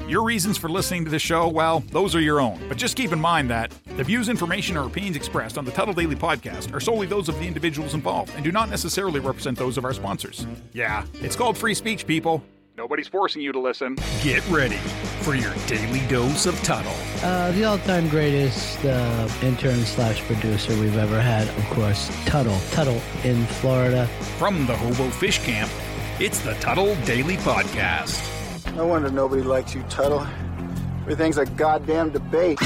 Your reasons for listening to the show, well, those are your own. But just keep in mind that the views, information, or opinions expressed on the Tuttle Daily Podcast are solely those of the individuals involved and do not necessarily represent those of our sponsors. Yeah, it's called free speech, people. Nobody's forcing you to listen. Get ready for your daily dose of Tuttle. The all-time greatest intern/producer we've ever had, of course, Tuttle. Tuttle in Florida. From the Hobo Fish Camp, it's the Tuttle Daily Podcast. No wonder nobody likes you, Tuttle. Everything's a goddamn debate.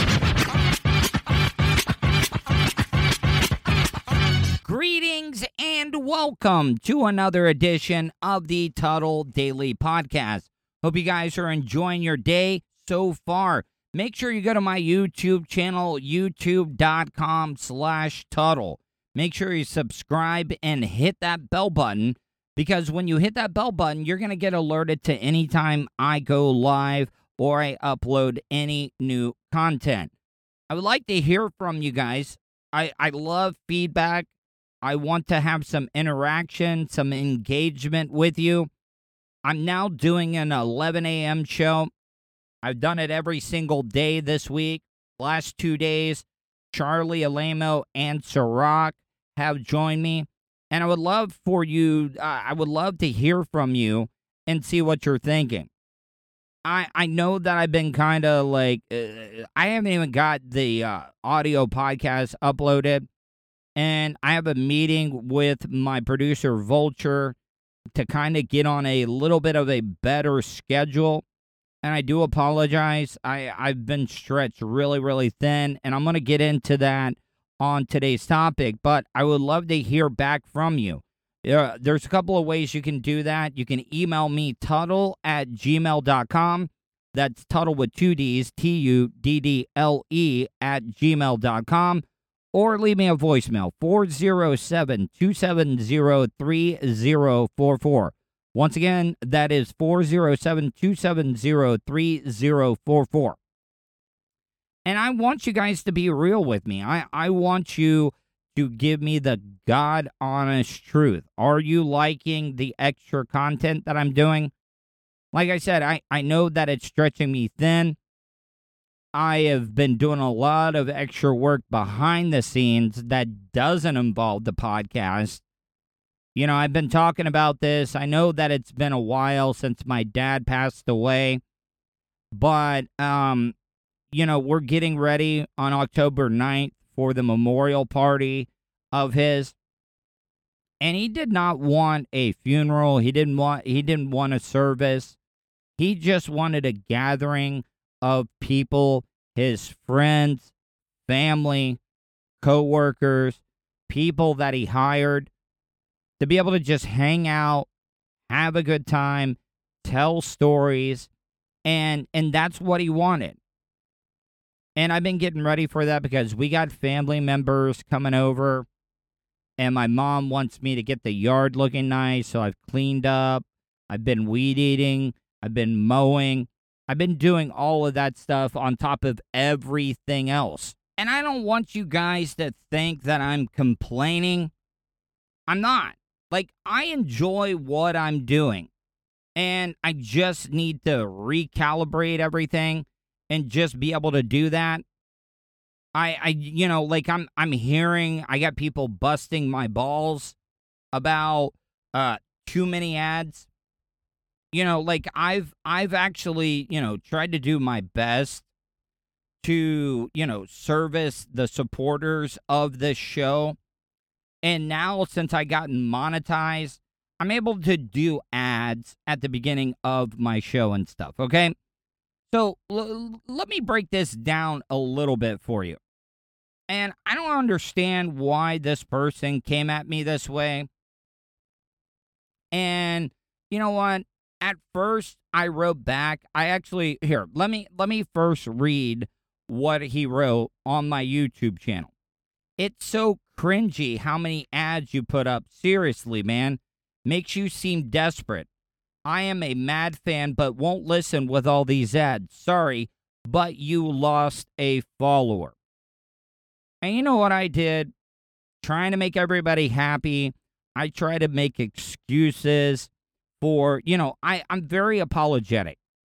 Greetings and welcome to another edition of the Tuttle Daily Podcast. Hope you guys are enjoying your day so far. Make sure you go to my YouTube channel, youtube.com/Tuttle. Make sure you subscribe and hit that bell button, because when you hit that bell button, you're going to get alerted to any time I go live or I upload any new content. I would like to hear from you guys. I love feedback. I want to have some interaction, some engagement with you. I'm now doing an 11 a.m. show. I've done it every single day this week. Last 2 days, Charlie Alamo and Sirach have joined me. And I would love for you, I would love to hear from you and see what you're thinking. I know that I've been kind of like, I haven't even got the audio podcast uploaded. And I have a meeting with my producer, Vulture, to kind of get on a little bit of a better schedule. And I do apologize. I've been stretched really, really thin. And I'm going to get into that on today's topic, but I would love to hear back from you. There's a couple of ways you can do that. You can email me, Tuttle@gmail.com. That's Tuttle with 2 Ds, TUDDLE @gmail.com. Or leave me a voicemail, 407-270-3044. Once again, that is 407-270-3044. And I want you guys to be real with me. I want you to give me the God-honest truth. Are you liking the extra content that I'm doing? Like I said, I know that it's stretching me thin. I have been doing a lot of extra work behind the scenes that doesn't involve the podcast. You know, I've been talking about this. I know that it's been a while since my dad passed away. But, you know, we're getting ready on October 9th for the memorial party of his. And he did not want a funeral. He didn't want a service. He just wanted a gathering of people, his friends, family, co-workers, people that he hired, to be able to just hang out, have a good time, tell stories, and that's what he wanted. And I've been getting ready for that because we got family members coming over, and my mom wants me to get the yard looking nice, so I've cleaned up, I've been weed eating, I've been mowing, I've been doing all of that stuff on top of everything else. And I don't want you guys to think that I'm complaining. I'm not. Like, I enjoy what I'm doing, and I just need to recalibrate everything and just be able to do that. You know, like I'm hearing, I got people busting my balls about too many ads. You know, like I've actually, you know, tried to do my best to, you know, service the supporters of this show. And now, since I gotten monetized, I'm able to do ads at the beginning of my show and stuff, okay? So let me break this down a little bit for you. And I don't understand why this person came at me this way. And you know what? At first, I wrote back. Let me first read what he wrote on my YouTube channel. It's so cringy how many ads you put up. Seriously, man. Makes you seem desperate. I am a mad fan, but won't listen with all these ads. Sorry, but you lost a follower. And you know what I did? Trying to make everybody happy. I try to make excuses for, I'm very apologetic.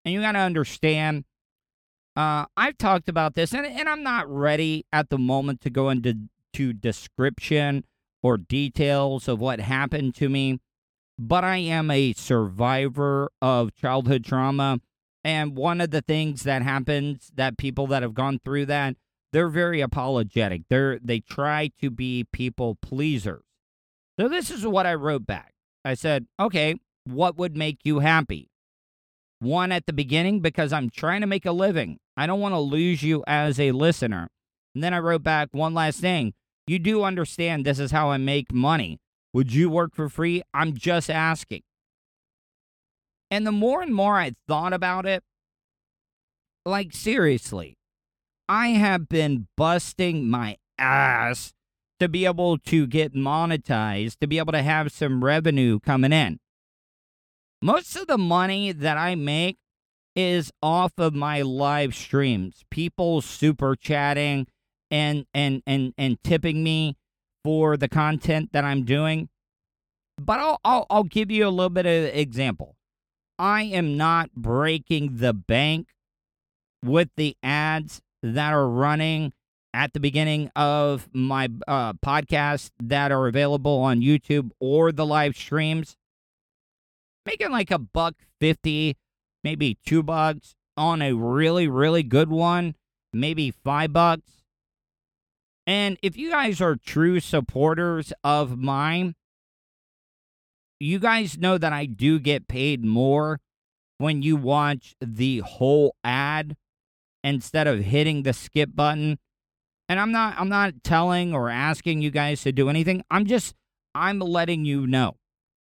And you got to understand, I've talked about this, and I'm not ready at the moment to go into description or details of what happened to me, but I am a survivor of childhood trauma. And one of the things that happens, that people that have gone through that, they're very apologetic. They try to be people pleasers. So this is what I wrote back. I said, okay, what would make you happy? One, at the beginning, because I'm trying to make a living. I don't want to lose you as a listener. And then I wrote back one last thing. You do understand this is how I make money. Would you work for free? I'm just asking. And the more and more I thought about it, like seriously, I have been busting my ass to be able to get monetized, to be able to have some revenue coming in. Most of the money that I make is off of my live streams. People super chatting and tipping me for the content that I'm doing. But I'll give you a little bit of an example. I am not breaking the bank with the ads that are running at the beginning of my podcast that are available on YouTube or the live streams. Making like $1.50, maybe $2 on a really, really good one, maybe $5. And if you guys are true supporters of mine, you guys know that I do get paid more when you watch the whole ad instead of hitting the skip button. And I'm not telling or asking you guys to do anything. I'm letting you know.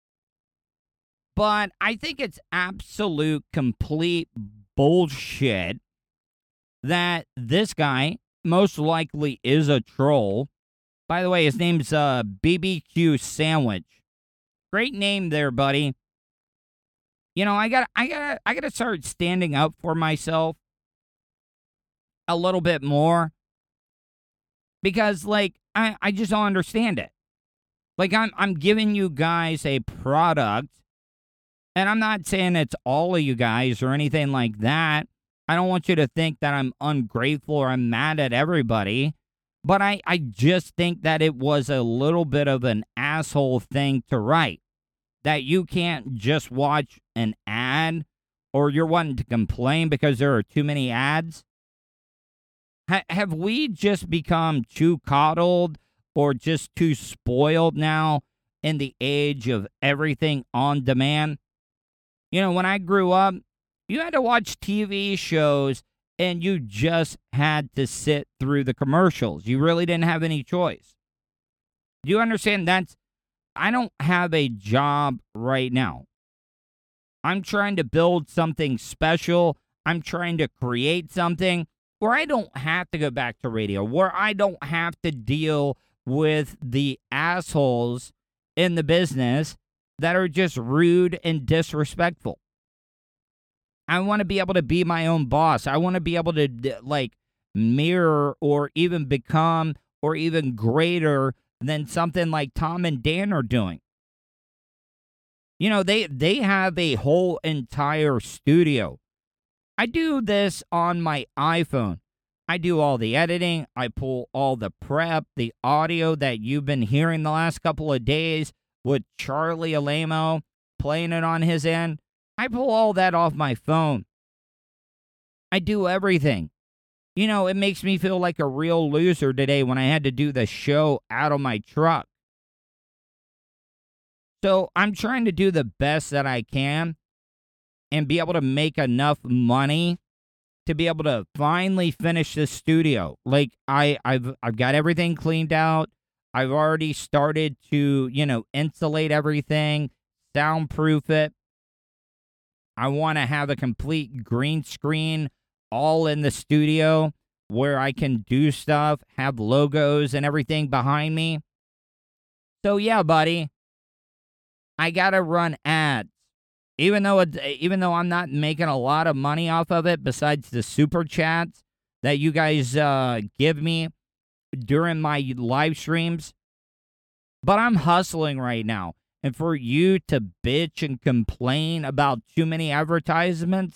But I think it's absolute complete bullshit that this guy most likely is a troll. By the way, his name's BBQ Sandwich. Great name there, buddy. You know, I gotta start standing up for myself a little bit more. Because, like, I just don't understand it. Like, I'm giving you guys a product, and I'm not saying it's all of you guys or anything like that. I don't want you to think that I'm ungrateful or I'm mad at everybody. But I just think that it was a little bit of an asshole thing to write. That you can't just watch an ad, or you're wanting to complain because there are too many ads. Have we just become too coddled or just too spoiled now in the age of everything on demand? You know, when I grew up, you had to watch TV shows and you just had to sit through the commercials. You really didn't have any choice. Do you understand? I don't have a job right now. I'm trying to build something special. I'm trying to create something where I don't have to go back to radio, where I don't have to deal with the assholes in the business that are just rude and disrespectful. I want to be able to be my own boss. I want to be able to, like, mirror or even become or even greater than something like Tom and Dan are doing. You know, they have a whole entire studio. I do this on my iPhone. I do all the editing. I pull all the prep, the audio that you've been hearing the last couple of days with Charlie Alamo playing it on his end. I pull all that off my phone. I do everything. You know, it makes me feel like a real loser today when I had to do the show out of my truck. So I'm trying to do the best that I can and be able to make enough money to be able to finally finish this studio. Like, I've got everything cleaned out. I've already started to, insulate everything, soundproof it. I want to have a complete green screen all in the studio where I can do stuff, have logos and everything behind me. So yeah, buddy, I got to run ads. Even though I'm not making a lot of money off of it, besides the super chats that you guys give me during my live streams, but I'm hustling right now. And for you to bitch and complain about too many advertisements,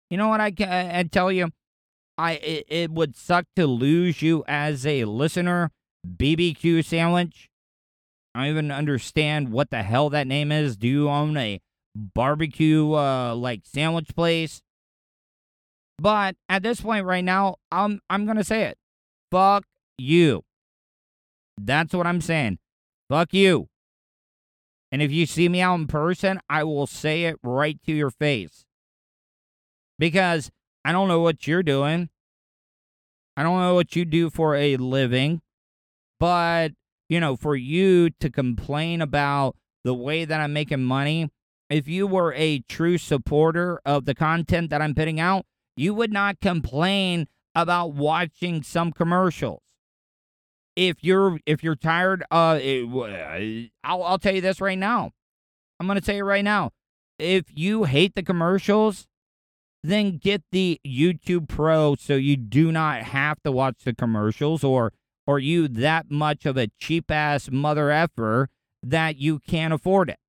You know what I tell you? It would suck to lose you as a listener. BBQ sandwich. I don't even understand what the hell that name is. Do you own a barbecue like sandwich place? But at this point right now, I'm gonna say it. Fuck you. That's what I'm saying. Fuck you. And if you see me out in person, I will say it right to your face. Because I don't know what you're doing. I don't know what you do for a living. But, for you to complain about the way that I'm making money, if you were a true supporter of the content that I'm putting out, you would not complain about watching some commercials. If you're tired, I'll tell you this right now. I'm going to tell you right now. If you hate the commercials, then get the YouTube Pro so you do not have to watch the commercials, or you that much of a cheap-ass mother effer that you can't afford it.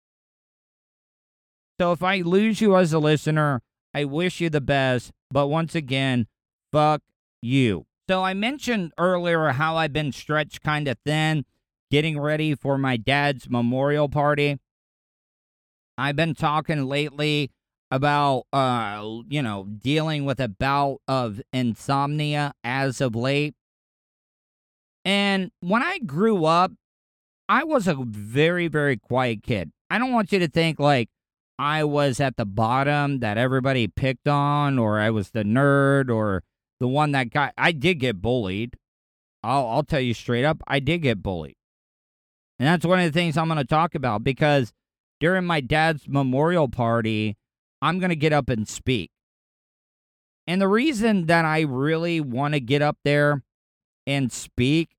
So if I lose you as a listener, I wish you the best, but once again, fuck you. So I mentioned earlier how I've been stretched kind of thin, getting ready for my dad's memorial party. I've been talking lately about, dealing with a bout of insomnia as of late. And when I grew up, I was a very, very quiet kid. I don't want you to think like I was at the bottom that everybody picked on, or I was the nerd, or the one that I did get bullied. I'll tell you straight up, I did get bullied. And that's one of the things I'm going to talk about, because during my dad's memorial party, I'm going to get up and speak. And the reason that I really want to get up there and speak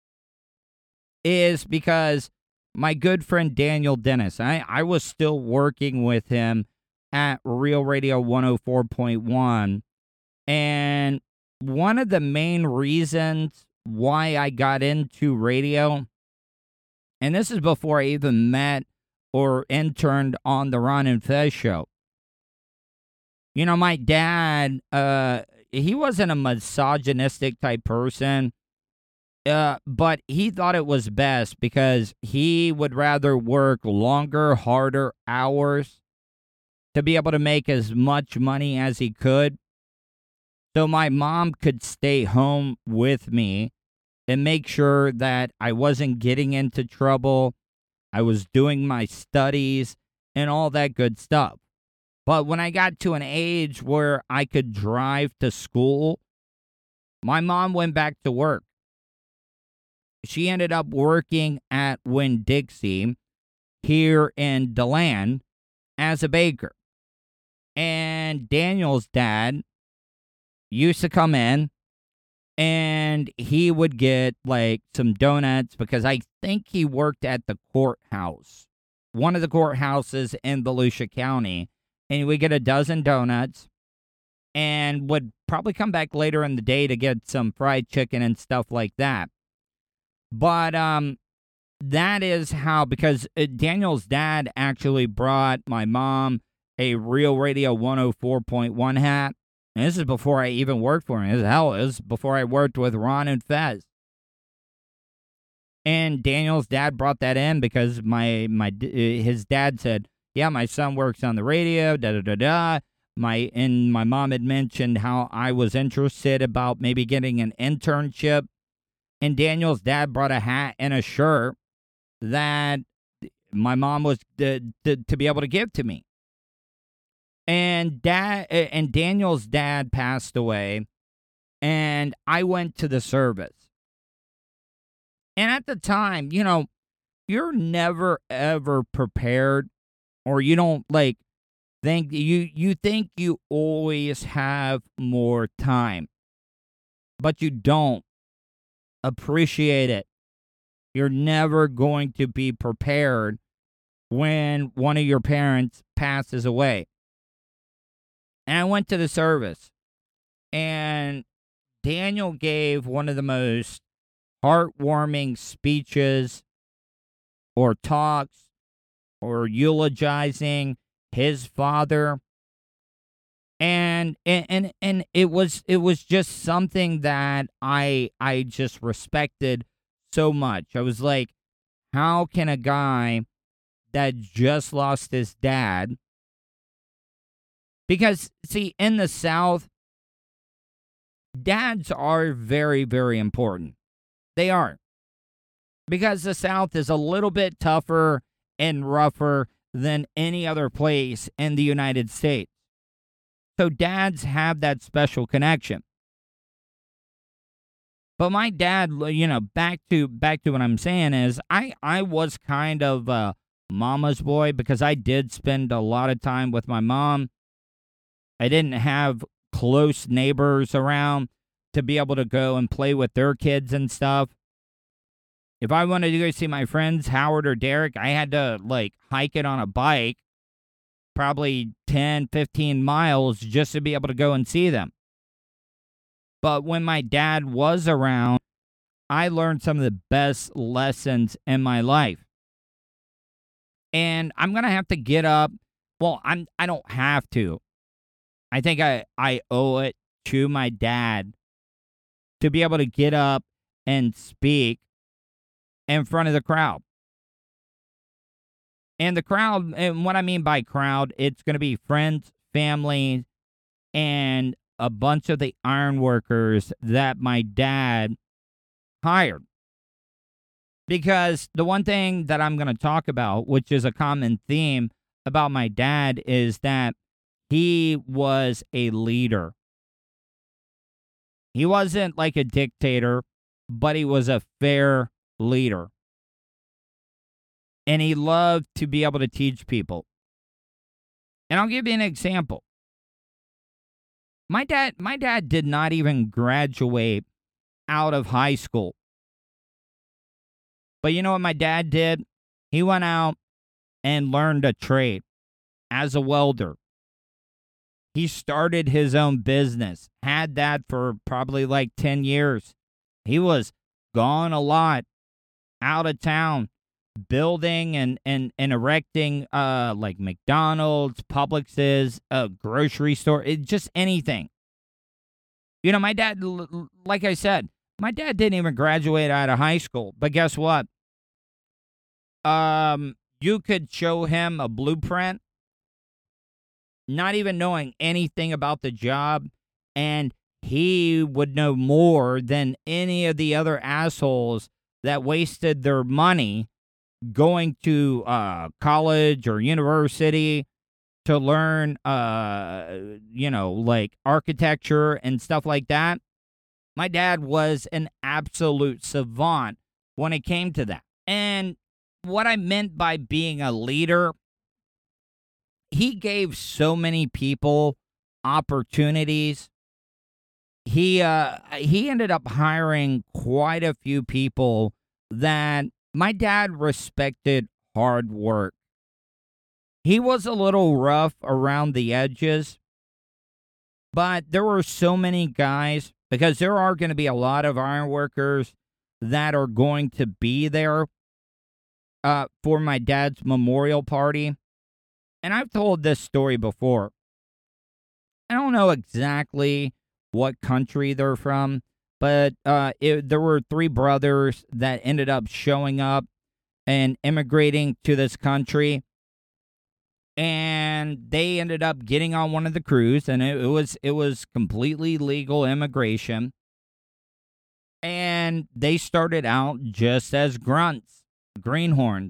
is because my good friend Daniel Dennis, I was still working with him at Real Radio 104.1. And one of the main reasons why I got into radio, and this is before I even met or interned on the Ron and Fez show. My dad, he wasn't a misogynistic type person, but he thought it was best because he would rather work longer, harder hours to be able to make as much money as he could. So my mom could stay home with me and make sure that I wasn't getting into trouble. I was doing my studies and all that good stuff. But when I got to an age where I could drive to school, my mom went back to work. She ended up working at Winn-Dixie here in DeLand as a baker. And Daniel's dad used to come in and he would get like some donuts, because I think he worked at the courthouse, one of the courthouses in Volusia County. And he would get a dozen donuts and would probably come back later in the day to get some fried chicken and stuff like that. But that is how, because Daniel's dad actually brought my mom a Real Radio 104.1 hat. And this is before I even worked for him. It was before I worked with Ron and Fez. And Daniel's dad brought that in because his dad said, yeah, my son works on the radio, da-da-da-da. My mom had mentioned how I was interested about maybe getting an internship. And Daniel's dad brought a hat and a shirt that my mom was to be able to give to me. And Daniel's dad passed away, and I went to the service. And at the time, you're never, ever prepared, or you don't think you think you always have more time, but you don't. Appreciate it. You're never going to be prepared when one of your parents passes away. And I went to the service, and Daniel gave one of the most heartwarming speeches or talks or eulogizing his father And it was just something that I just respected so much. I was like, how can a guy that just lost his dad, because see, in the South, dads are very, very important. They are. Because the South is a little bit tougher and rougher than any other place in the United States. So dads have that special connection. But my dad, back to what I'm saying is I was kind of a mama's boy because I did spend a lot of time with my mom. I didn't have close neighbors around to be able to go and play with their kids and stuff. If I wanted to go see my friends, Howard or Derek, I had to, hike it on a bike, probably 10, 15 miles just to be able to go and see them. But when my dad was around, I learned some of the best lessons in my life. And I'm going to have to get up. Well, I don't have to. I think I owe it to my dad to be able to get up and speak in front of the crowd. And the crowd, and what I mean by crowd, it's going to be friends, family, and a bunch of the iron workers that my dad hired. Because the one thing that I'm going to talk about, which is a common theme about my dad, is that he was a leader. He wasn't like a dictator, but he was a fair leader. And he loved to be able to teach people. And I'll give you an example. My dad did not even graduate out of high school. But you know what my dad did? He went out and learned a trade as a welder. He started his own business, had that for probably 10 years. He was gone a lot, out of town, building and erecting McDonald's, Publix's, a grocery store, just anything. My dad, like I said, my dad didn't even graduate out of high school. But guess what? You could show him a blueprint, not even knowing anything about the job, and he would know more than any of the other assholes that wasted their money going to college or university to learn, architecture and stuff like that. My dad was an absolute savant when it came to that. And what I meant by being a leader, he gave so many people opportunities. He ended up hiring quite a few people that my dad respected hard work. He was a little rough around the edges, but there were so many guys, because there are going to be a lot of iron workers that are going to be there for my dad's memorial party. And I've told this story before. I don't know exactly what country they're from, but there were three brothers that ended up showing up and immigrating to this country. And they ended up getting on one of the crews, and it was completely legal immigration. And they started out just as grunts, greenhorns.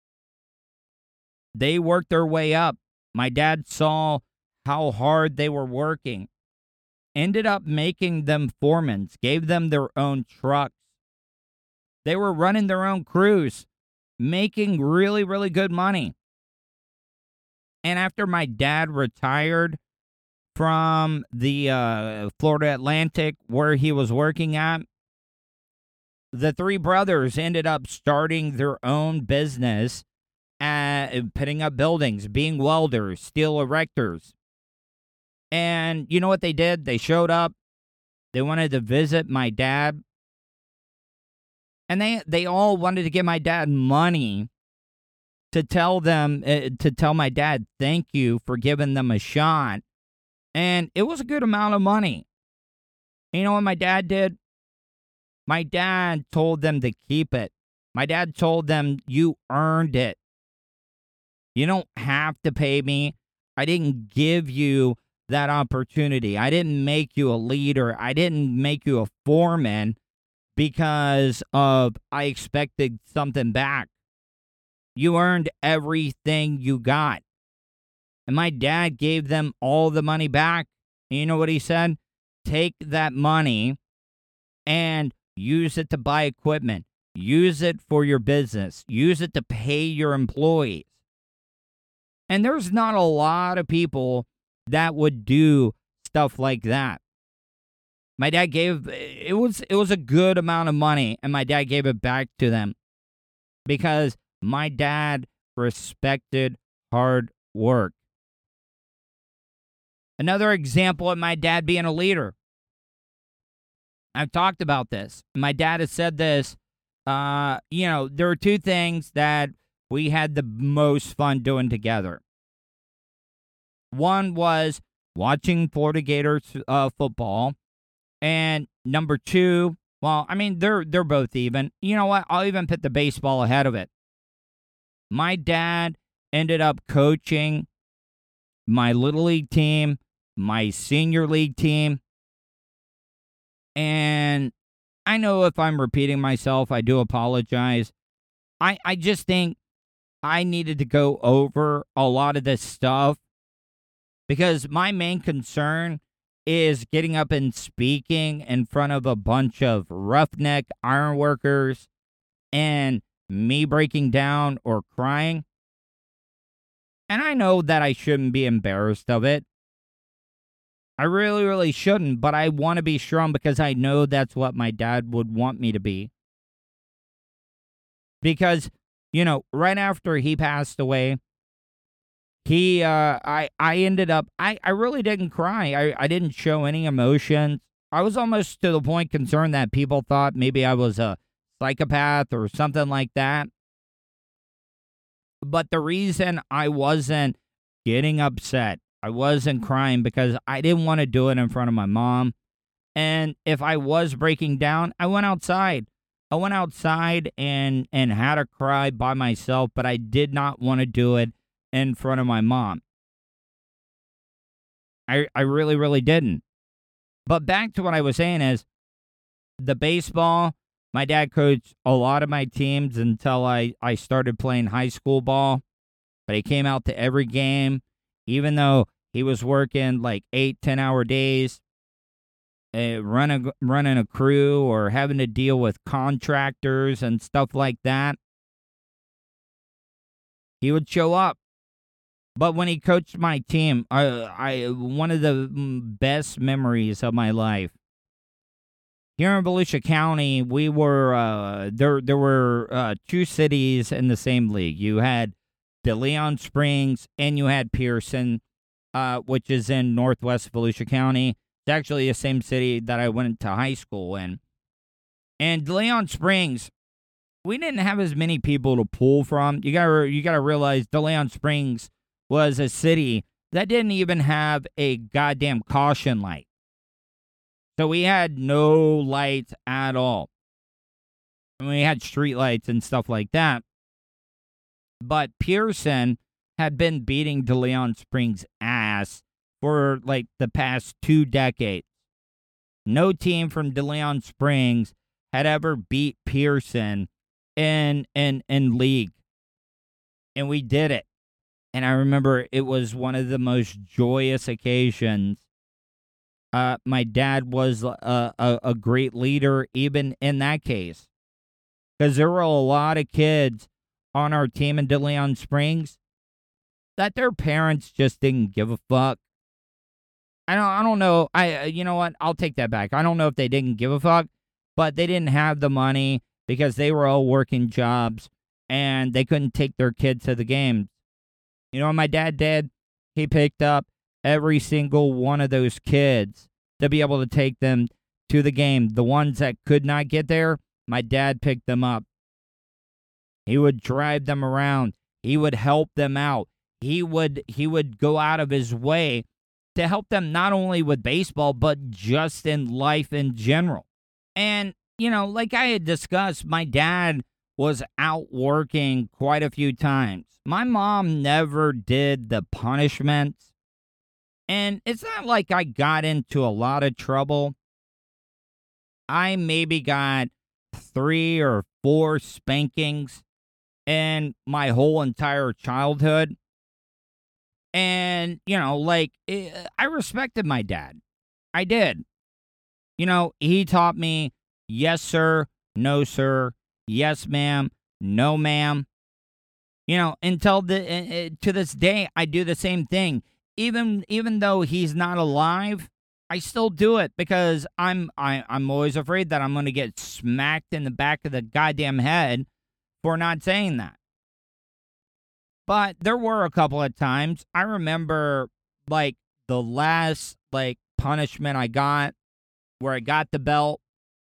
They worked their way up. My dad saw how hard they were working. Ended up making them foremen, gave them their own trucks. They were running their own crews, making really, really good money. And after my dad retired from the Florida Atlantic, where he was working at, the three brothers ended up starting their own business, putting up buildings, being welders, steel erectors. And you know what they did? They showed up. They wanted to visit my dad. And they all wanted to give my dad money to tell my dad thank you for giving them a shot And it was a good amount of money. You know what my dad did? My dad told them to keep it. My dad told them, you earned it. You don't have to pay me. I didn't give you that opportunity. I didn't make you a leader. I didn't make you a foreman because of I expected something back. You earned everything you got. And my dad gave them all the money back. And you know what he said? Take that money and use it to buy equipment. Use it for your business. Use it to pay your employees. And there's not a lot of people that would do stuff like that. My dad gave, it was a good amount of money, and my dad gave it back to them because my dad respected hard work. Another example of my dad being a leader. I've talked about this. My dad has said this. There are two things that we had the most fun doing together. One was watching Florida Gators football. And number two, well, I mean, they're both even. You know what? I'll even put the baseball ahead of it. My dad ended up coaching my Little League team, my Senior League team. And I know if I'm repeating myself, I do apologize. I just think I needed to go over a lot of this stuff because my main concern is getting up and speaking in front of a bunch of roughneck ironworkers and me breaking down or crying. And I know that I shouldn't be embarrassed of it. I really, really shouldn't, but I want to be strong because I know that's what my dad would want me to be. Because, right after he passed away, I ended up, I really didn't cry. I didn't show any emotions. I was almost to the point concerned that people thought maybe I was a psychopath or something like that. But the reason I wasn't getting upset, I wasn't crying because I didn't want to do it in front of my mom. And if I was breaking down, I went outside. I went outside and had a cry by myself, but I did not want to do it in front of my mom. I really, really didn't. But back to what I was saying is, the baseball, my dad coached a lot of my teams until I started playing high school ball. But he came out to every game, even though he was working like 8-10-hour days, running a crew or having to deal with contractors and stuff like that. He would show up. But when he coached my team, one of the best memories of my life. Here in Volusia County, we were there were two cities in the same league. You had DeLeon Springs and you had Pearson, which is in northwest Volusia County. It's actually the same city that I went to high school in. And DeLeon Springs, we didn't have as many people to pull from. You gotta realize DeLeon Springs was a city that didn't even have a goddamn caution light. So we had no lights at all. And we had street lights and stuff like that. But Pearson had been beating DeLeon Springs' ass for like the past 2 decades. No team from DeLeon Springs had ever beat Pearson in league. And we did it. And I remember it was one of the most joyous occasions. My dad was a great leader even in that case. Because there were a lot of kids on our team in DeLeon Springs that their parents just didn't give a fuck. I don't know. You know what? I'll take that back. I don't know if they didn't give a fuck, but they didn't have the money because they were all working jobs and they couldn't take their kids to the games. You know what my dad did? He picked up every single one of those kids to be able to take them to the game. The ones that could not get there, my dad picked them up. He would drive them around. He would help them out. He would go out of his way to help them not only with baseball, but just in life in general. And, like I had discussed, my dad was out working quite a few times. My mom never did the punishments. And it's not like I got into a lot of trouble. I maybe got 3 or 4 spankings in my whole entire childhood. And, I respected my dad. I did. He taught me, yes, sir, no, sir, yes, ma'am, no, ma'am. Until to this day, I do the same thing. Even though he's not alive, I still do it because I'm always afraid that I'm going to get smacked in the back of the goddamn head for not saying that. But there were a couple of times. I remember, the last, punishment I got, where I got the belt.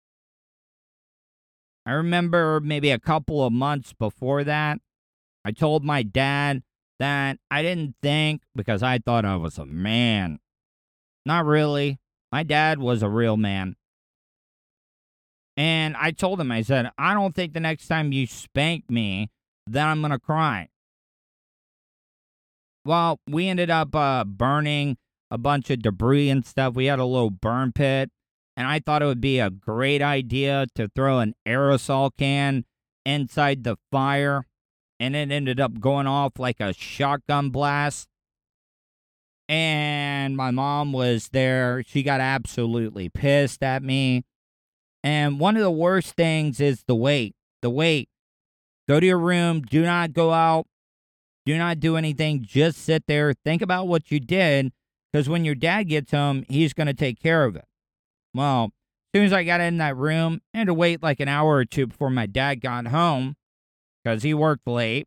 I remember maybe a couple of months before that, I told my dad that I didn't think, because I thought I was a man. Not really. My dad was a real man. And I told him, I said, I don't think the next time you spank me, then I'm going to cry. Well, we ended up burning a bunch of debris and stuff. We had a little burn pit, and I thought it would be a great idea to throw an aerosol can inside the fire, and it ended up going off like a shotgun blast. And my mom was there. She got absolutely pissed at me. And one of the worst things is the wait. The wait. Go to your room. Do not go out. Do not do anything. Just sit there. Think about what you did. Because when your dad gets home, he's going to take care of it. Well, as soon as I got in that room, I had to wait like an hour or two before my dad got home. Because he worked late.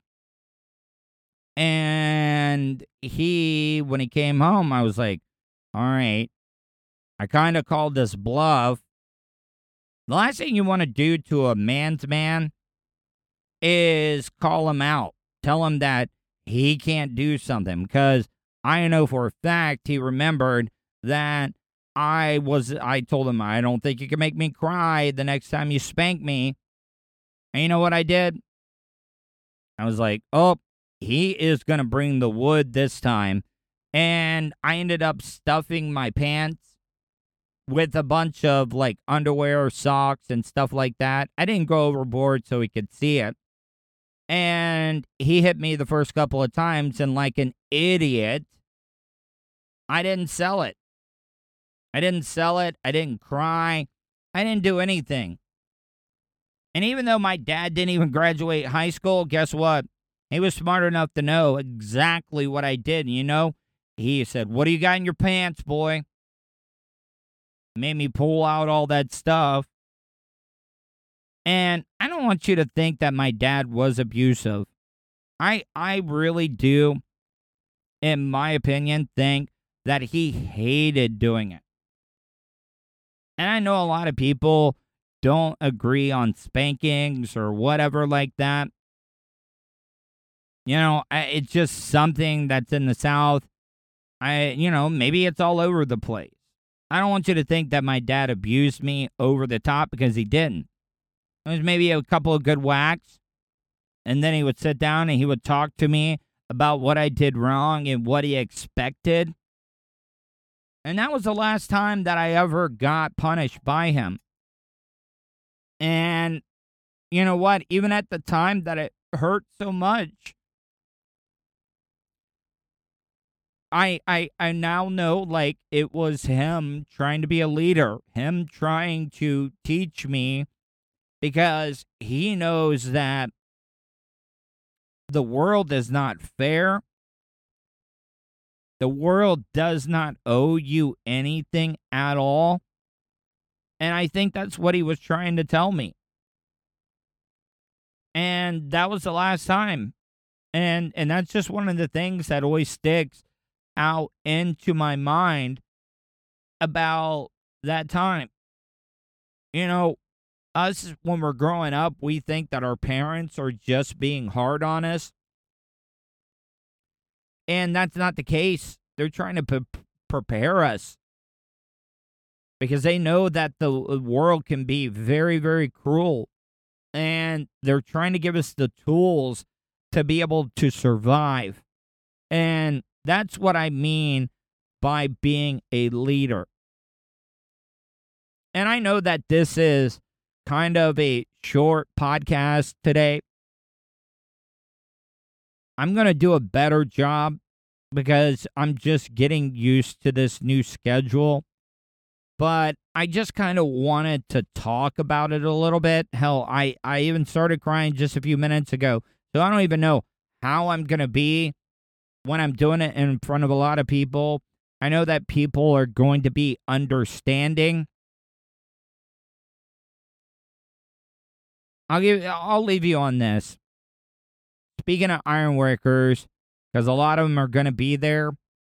And when he came home, I was like, all right. I kind of called this bluff. The last thing you want to do to a man's man is call him out. Tell him that he can't do something, because I know for a fact he remembered that I told him, I don't think you can make me cry the next time you spank me. And you know what I did? I was like, oh, he is going to bring the wood this time. And I ended up stuffing my pants with a bunch of underwear, socks, and stuff like that. I didn't go overboard so he could see it. And he hit me the first couple of times, and like an idiot, I didn't sell it. I didn't cry. I didn't do anything. And even though my dad didn't even graduate high school, guess what? He was smart enough to know exactly what I did. He said, what do you got in your pants, boy? Made me pull out all that stuff. And I don't want you to think that my dad was abusive. I really do, in my opinion, think that he hated doing it. And I know a lot of people don't agree on spankings or whatever like that. It's just something that's in the South. Maybe it's all over the place. I don't want you to think that my dad abused me over the top, because he didn't. It was maybe a couple of good whacks, and then he would sit down and he would talk to me about what I did wrong and what he expected. And that was the last time that I ever got punished by him. And you know what? Even at the time that it hurt so much, I now know it was him trying to be a leader, him trying to teach me, because he knows that the world is not fair. The world does not owe you anything at all. And I think that's what he was trying to tell me. And that was the last time. And that's just one of the things that always sticks out into my mind about that time. Us, when we're growing up, we think that our parents are just being hard on us. And that's not the case. They're trying to prepare us. Because they know that the world can be very, very cruel. And they're trying to give us the tools to be able to survive. And that's what I mean by being a leader. And I know that this is kind of a short podcast today. I'm going to do a better job because I'm just getting used to this new schedule. But I just kind of wanted to talk about it a little bit. Hell, I even started crying just a few minutes ago. So I don't even know how I'm going to be when I'm doing it in front of a lot of people. I know that people are going to be understanding. I'll leave you on this. Speaking of ironworkers, because a lot of them are going to be there.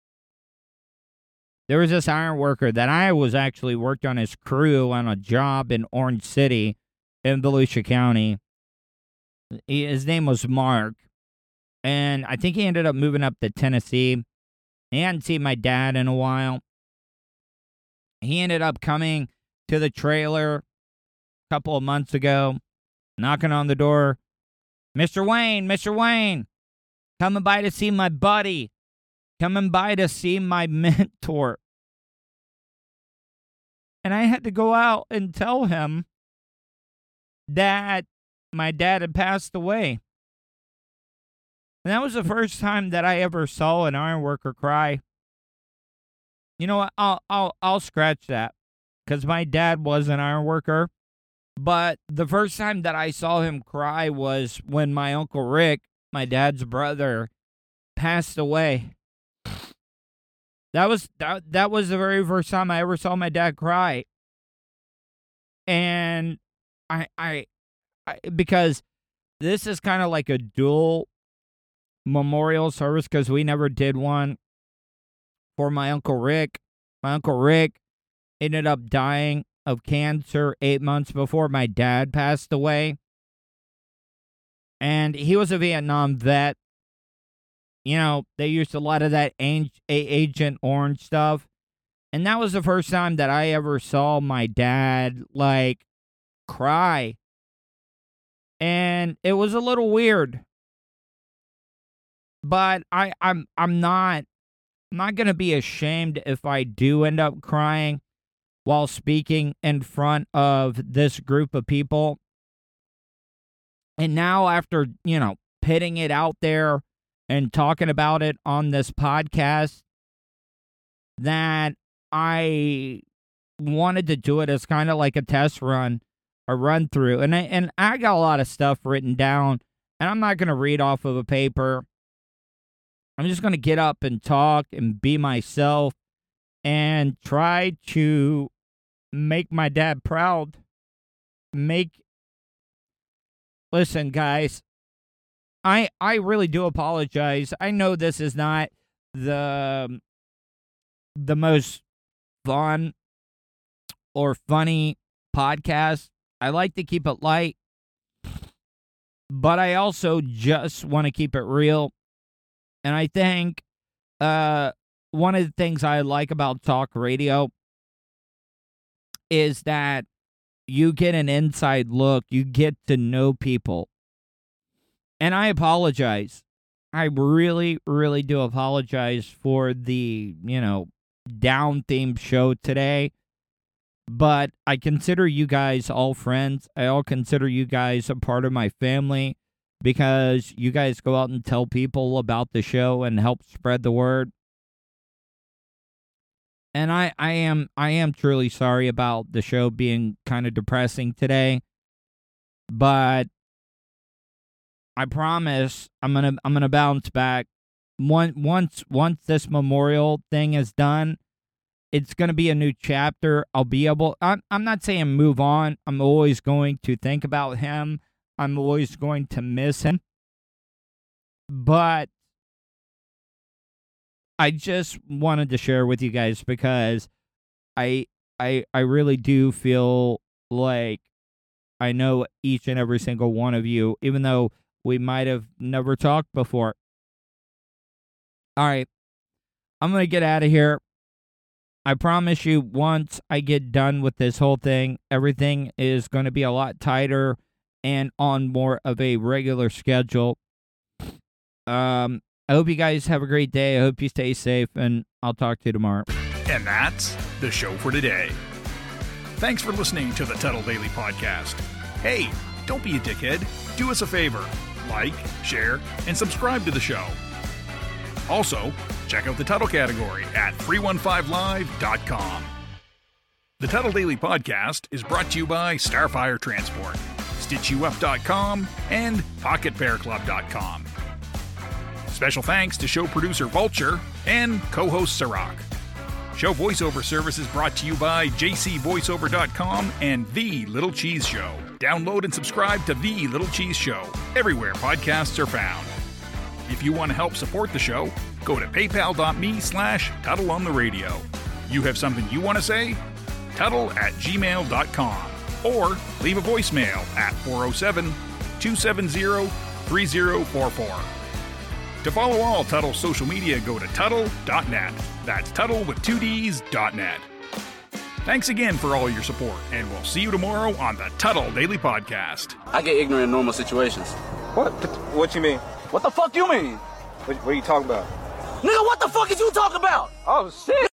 There was this iron worker that I was actually worked on his crew on a job in Orange City in Volusia County. His name was Mark. And I think he ended up moving up to Tennessee. He hadn't seen my dad in a while. He ended up coming to the trailer a couple of months ago, knocking on the door. Mr. Wayne, coming by to see my buddy. Coming by to see my mentor. And I had to go out and tell him that my dad had passed away. And that was the first time that I ever saw an ironworker cry. You know what? I'll scratch that, because my dad was an ironworker. But the first time that I saw him cry was when my Uncle Rick, my dad's brother, passed away. That was the very first time I ever saw my dad cry. And I because this is kind of like a dual memorial service, because we never did one for my Uncle Rick. My Uncle Rick ended up dying of cancer 8 months before my dad passed away. And he was a Vietnam vet. You know, they used a lot of that Agent Orange stuff. And that was the first time that I ever saw my dad, like, cry. And it was a little weird. But I'm not going to be ashamed if I do end up crying while speaking in front of this group of people. And now, after, pitting it out there and talking about it on this podcast, that I wanted to do it as kind of like a test run, a run through. And I got a lot of stuff written down, and I'm not going to read off of a paper. I'm just going to get up and talk and be myself and try to make my dad proud. Listen, guys, I really do apologize. I know this is not the most fun or funny podcast. I like to keep it light, but I also just want to keep it real. And I think one of the things I like about talk radio is that you get an inside look. You get to know people. And I apologize. I really, really do apologize for the, down-themed show today. But I consider you guys all friends. I all consider you guys a part of my family, because you guys go out and tell people about the show and help spread the word. And I am truly sorry about the show being kind of depressing today. But I promise I'm gonna bounce back. Once this memorial thing is done, it's gonna be a new chapter. I'll be able. I'm not saying move on. I'm always going to think about him. I'm always going to miss him. But I just wanted to share with you guys, because I really do feel like I know each and every single one of you, even though we might have never talked before. All right. I'm going to get out of here. I promise you, once I get done with this whole thing, everything is going to be a lot tighter and on more of a regular schedule. I hope you guys have a great day. I hope you stay safe, and I'll talk to you tomorrow. And that's the show for today. Thanks for listening to the Tuttle Daily Podcast. Hey, don't be a dickhead. Do us a favor. Like, share, and subscribe to the show. Also, check out the Tuttle category at 315live.com. The Tuttle Daily Podcast is brought to you by Starfire Transport, StitchYouUp.com, and PocketPairClub.com. Special thanks to show producer Vulture and co-host Sirach. Show voiceover services brought to you by JCVoiceover.com and The Little Cheese Show. Download and subscribe to The Little Cheese Show everywhere podcasts are found. If you want to help support the show, go to paypal.me/TuttleOnTheRadio. You have something you want to say? Tuttle@gmail.com or leave a voicemail at 407-270-3044. To follow all Tuttle social media, go to Tuttle.net. That's Tuttle with 2Ds.net. Thanks again for all your support, and we'll see you tomorrow on the Tuttle Daily Podcast. I get ignorant in normal situations. What? What you mean? What the fuck you mean? What are you talking about? Nigga, what the fuck is you talking about? Oh, shit.